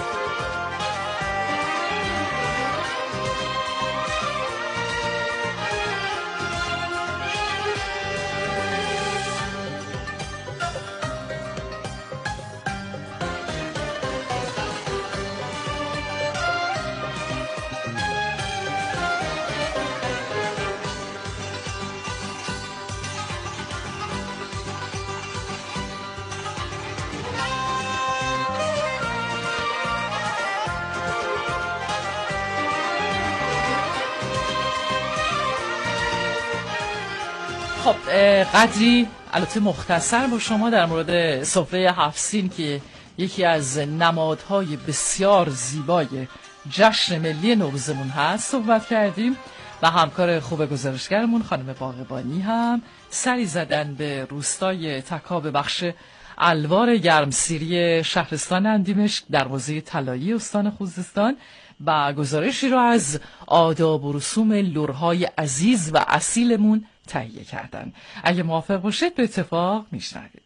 خب قدری البته مختصر با شما در مورد سفره 7 سین که یکی از نمادهای بسیار زیبای جشن ملی نوروزمون هست صحبت کردیم و همکار خوب گزارشگرمون خانم باغبانی هم سری زدن به روستای تکا به بخش الوار گرمسیری شهرستان اندیمشک دروازه طلایی استان خوزستان و گزارشی رو از آداب و رسوم لرهای عزیز و اصیلمون تهیه کردن. اگه موافق باشید به اتفاق میشنوید.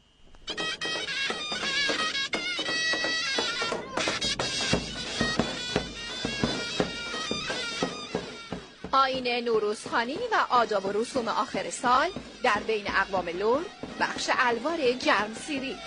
آیین نوروزخوانی و آداب و رسوم آخر سال در بین اقوام لر بخش الوار گرمسیری.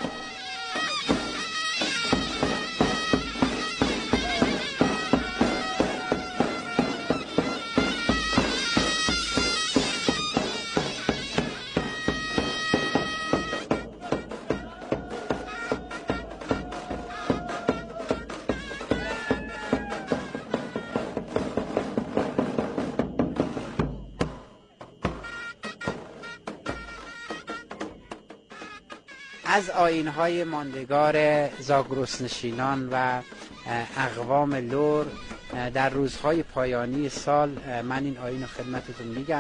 از آیین‌های ماندگار زاگرس نشینان و اقوام لر در روزهای پایانی سال من این آیین رو خدمتتون میگم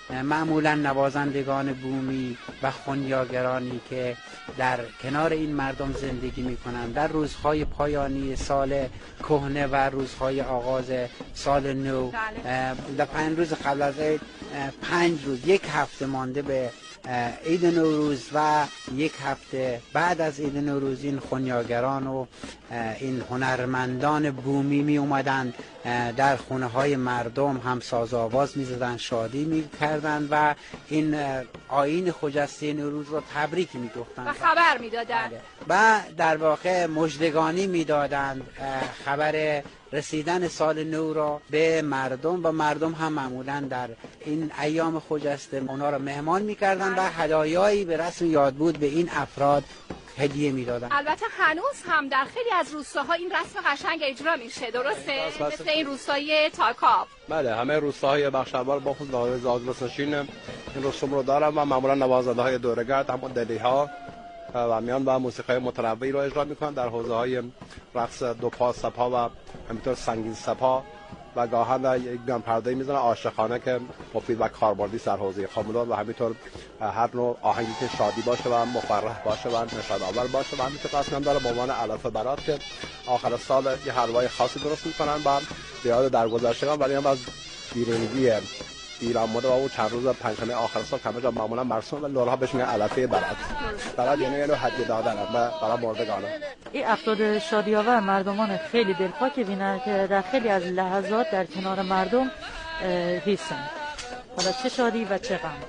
معمولا نوازندگان بومی و خنیاگرانی که در کنار این مردم زندگی میکنند در روزهای پایانی سال کهنه و روزهای آغاز سال نو، در 5 روز قبل از عید 5 روز، 1 هفته مانده به عید نوروز و 1 هفته بعد از عید نوروز این خنیاگران و این هنرمندان بومی می اومدن در خونه های مردم هم ساز آواز می زدن، شادی می کردن و این آیین خجسته نوروز رو تبریک می گفتن و خبر می دادن و در واقع مژدگانی می دادن، خبر رسیدن سال نو را به مردم و مردم هم معمولا در این ایام خجسته اونا را مهمان می کردن و هدایایی به رسم یادبود به این افراد هدیه میدادن. البته هنوز هم در خیلی از روستاها این رسم قشنگ اجرا میشه، درسته؟ مثل این روستای تاکاب. بله، همه روستاهای بخش اول با خود زاگرسنشین این رسوم رو دارن و معمولا نوازنده های دورگرد همون دلیها و میان با موسیقی متنوعی رو اجرا میکنن در حوزه های رقص دو پا سپا و همینطور سنگین سپا و گاهن یک گام پرده میزنن عاشقانه که مفید و کاربردی در حوزه خامولات و همینطور هر نوع آهنگی که شادی باشه و مفرح باشه و نشادآور باشه و همینطور قسم هم داره به عنوان علف برات که آخر سال یه حلوای خاصی درست میکنن و به یاد درگذشتگان ولی هم از بیرونگی ایران مده و چند روز پنجشنبه آخر سال همه جا معمولا مرسوم و لورها بهش میگن علفه برات. برات یعنی هدیه دادن برای مردگان. این افراد شادی‌آور مردمان خیلی دلپاک بینن که در خیلی از لحظات در کنار مردم هستند. حالا چه شادی و چه غم.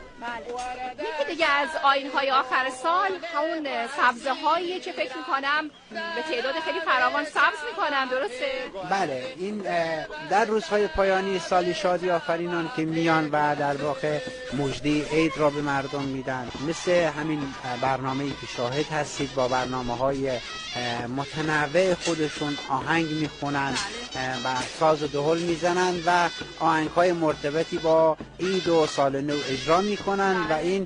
یکی دیگه از آیین‌های آخر سال همون سبزه هایی که فکر می‌کنم به تعداد خیلی فراوان سبز می‌کنن، درسته؟ بله، این در روزهای پایانی سال شادی آفرینان که میان و در واقع مژده عید را به مردم میدن، مثل همین برنامه‌ای که شاهد هستید با برنامه‌های متنوع خودشون آهنگ میخونن و ساز و دهل میزنن و آهنگ‌های مرتبطی با عید و سال نو اجرا میکنن و این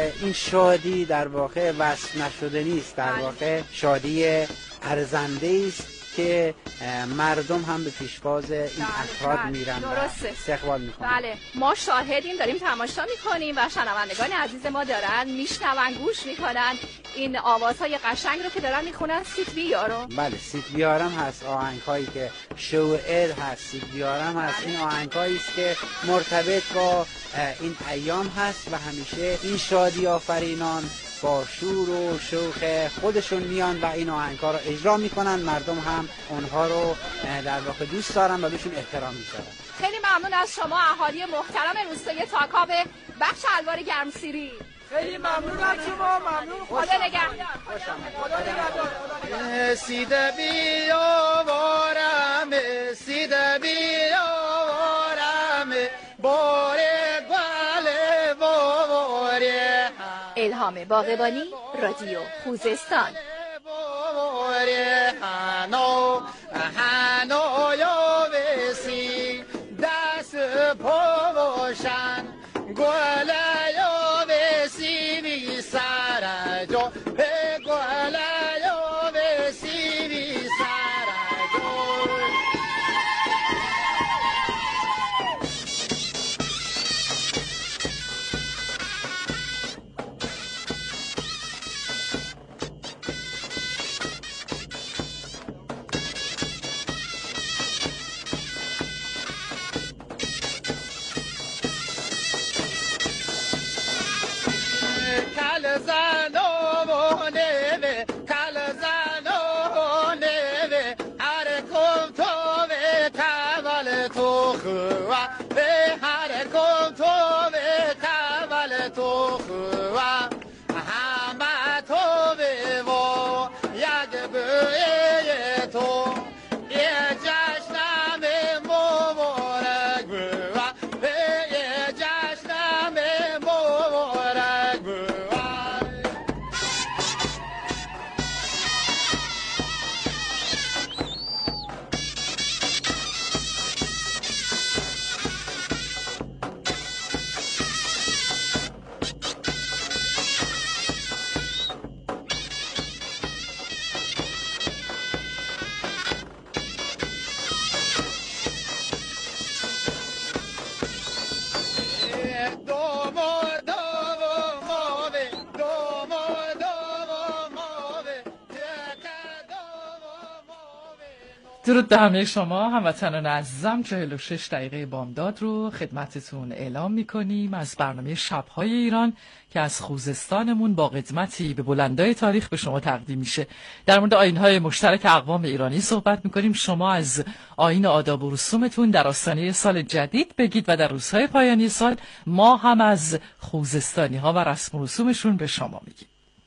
شادی در واقع وصف نشده نیست، در واقع شادی ارزنده است که مردم هم به پیشواز این افراد میرن و استقبال میکنن. بله، ما شاهدیم، داریم تماشا میکنیم و شنوندگان عزیز ما دارن میشنون، گوش میکنن این آوازهای قشنگ رو که دارن میخونن. سیت بیارم. بله، سیت بیارم هست، آهنگ‌هایی که شوئر هست، سیت بیارم هست، این آهنگ‌هایی است که مرتبط با این ایام هست و همیشه این شادی آفرینان با شور و شوق خودشون میان و این آهنگ‌ها رو اجرا میکنن. مردم هم اونها رو در واقع دوست دارن و بهشون احترام میذارن. خیلی ممنون از شما اهالی محترم روستای تاکاب بخش الوار گرمسیری. خیلی ممنون از شما. ممنون. خدا نگهدار. خدا نگهدار. سیده بیاورم، سیده بیاورم، باره گل باره. الهام باقبانی، رادیو خوزستان. هانو هانو یا وسی دست پوشن گل یا وسی بی سرجو به گل یا وسی بی سرجو. درود به همه شما هموطنان عزیزم. 46 دقیقه بامداد رو خدمتتون اعلام میکنیم از برنامه شب‌های ایران که از خوزستانمون با قدمتی به بلندای تاریخ به شما تقدیم میشه. در مورد آیین‌های مشترک اقوام ایرانی صحبت میکنیم. شما از آیین آداب و رسومتون در آستانه سال جدید بگید و در روزهای پایانی سال ما هم از خوزستانی‌ها و رسم و رسومشون به شما میگیم.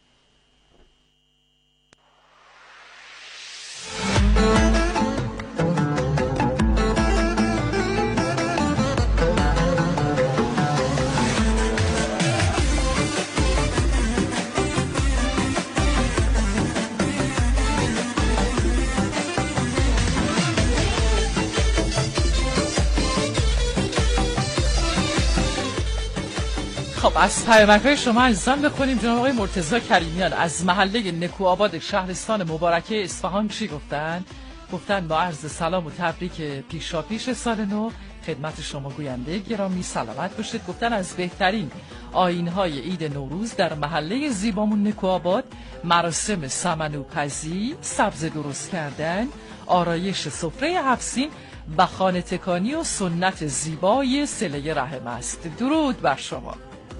خب از پیامک‌های شما عزیزان بخونیم. جناب آقای مرتضی کریمیان از محله نکوآباد شهرستان مبارکه اصفهان چی گفتن؟ گفتن با عرض سلام و تبریک پیشاپیش سال نو خدمت شما گوینده گرامی سلامت باشید. گفتن از بهترین آیین‌های عید نوروز در محله زیبامون نکوآباد مراسم سمنوپزی، سبزه درست کردن، آرایش سفره 7 سین و خانه تکانی و سنت زیبای صله رحم است. درود بر شما.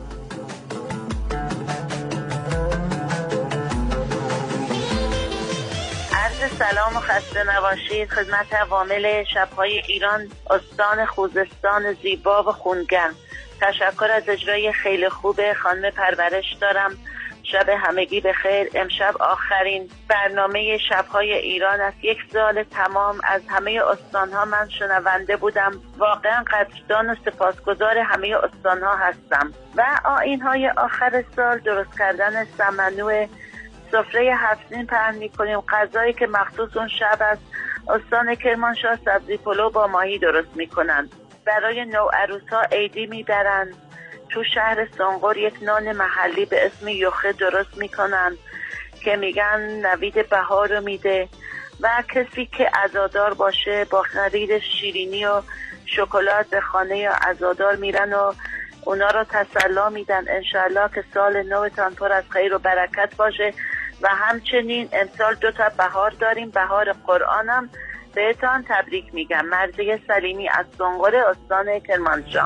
سلام و خسته نباشید خدمت عوامل شب‌های ایران استان خوزستان زیبا و خونگرم. تشکر از اجرای خیلی خوب خانم پرورش دارم. شب همگی بخیر. امشب آخرین برنامه شب‌های ایران است. 1 سال تمام از همه استان‌ها من شنونده بودم. واقعا قدردان و سپاسگزار همه استان‌ها هستم. و آیین‌های آخر سال درست کردن سمنو سفره 7 سین پهن می‌کنیم. غذایی که مخصوص اون شب است. استان کرمانشاه سبزی پلو با ماهی درست می‌کنند. برای نوعروس‌ها عیدی می‌برند. تو شهر سنقر یک نان محلی به اسم یخه درست می‌کنند که میگن نوید بهار رو میده و کسی که عزادار باشه با خرید شیرینی و شکلات به خانه عزادار میرن و اونا رو تسلا میدن. انشالله که سال نوتان پر از خیر و برکت باشه. و همچنین امسال 2 تا بهار داریم. بهار قرآنم بهتان تبریک میگم. مرضیه سلیمی از سنقر استان کرمانشاه.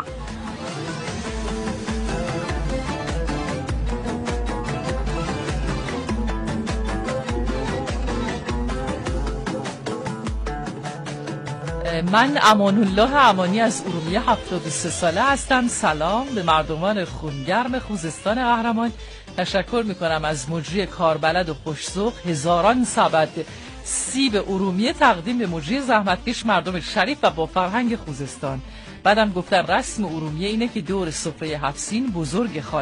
من امان الله امانی از ارومیه 73 ساله هستم. سلام به مردمان خونگرم خوزستان قهرمان. تشکر میکنم از مجری کاربلد و خوش‌ذوق. هزاران سبد سیب ارومیه تقدیم به مجری زحمتکش مردم شریف و با فرهنگ خوزستان. بعدم گفتن رسم ارومیه اینه که دور سفره 7 سین بزرگ خانه